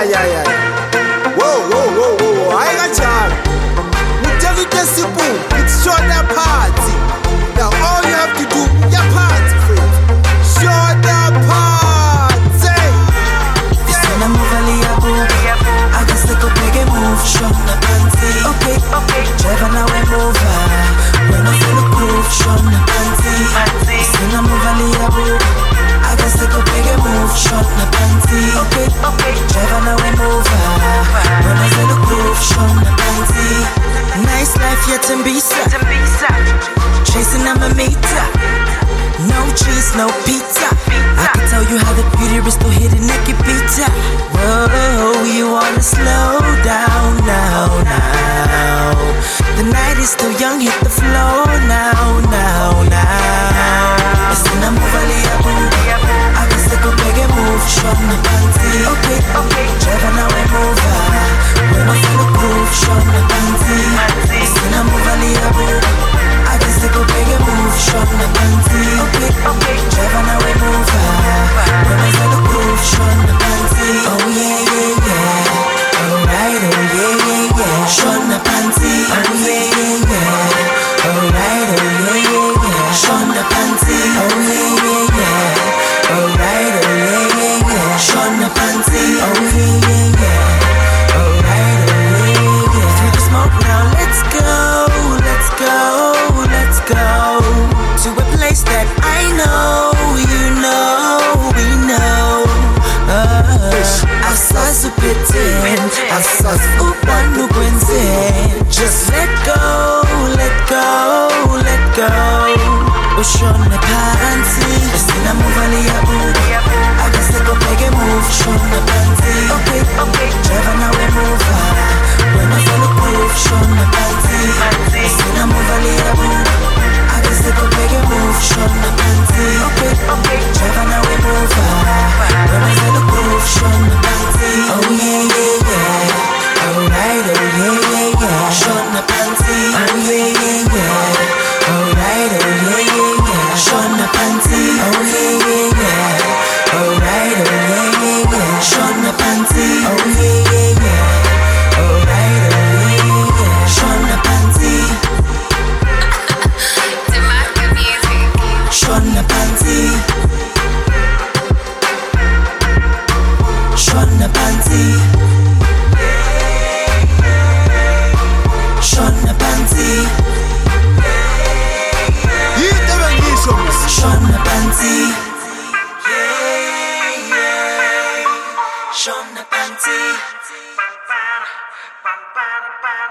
yeah. Whoa. I got y'all. We tell you the simple. It's shoulder party. Now all you have to do, your party, friend. Shoulder party. Sina muvali ya bubi, agaseko pege move, shona panty. Okay. Driver now we move. When I feel the groove, shona panty. Sina muvali ya bubi, agaseko pege move, shona panty. Okay. Driver now we move. When I feel the groove, shona panty. Nice life yet in Bisa. Chasing I'm a meter. No cheese, no pizza. I can tell you how the beauty is still hidden naked pizza. Whoa, you wanna slow down now. The night is still young, hit the floor now. Listen, I'm overly I can stick a big move, short my panty. Okay. Driver now I move. When I feel the groove, short my panty. Listen, I'm overly I can stick a big move, short my panty. Okay. Driver now I move. When I feel the groove, short my panty. Oh yeah. Alright, oh yeah. Short my panty. Oh yeah. Alright, oh yeah. Short my panty. Oh yeah. Alright, oh yeah. Short my panty. Oh yeah. Alright, oh yeah. Through the smoke now, let's go to a place that I know, you know, we know. Asazi upete, asazi upanu kwenze. Just let go. Ushone panty, sina muvali ya bubi. Agaseko pege move, shone panty. Okay. Driver now we move. When I feel the groove, shone panty. Sina muvali ya bubi. Agaseko pege move, shone panty. Okay. Driver now we move. When I feel the groove, shone panty. Oh yeah. Alright, oh yeah. Shone panty. Oh yeah. Alright, oh yeah. Shone panty. Oh yeah. Alright, oh yeah. Shone panty. Oh yeah. Alright, oh yeah. Shone panty. Demarca Music. Shone panty. Shone panty. Shone panty. Shona panty. Shona panty.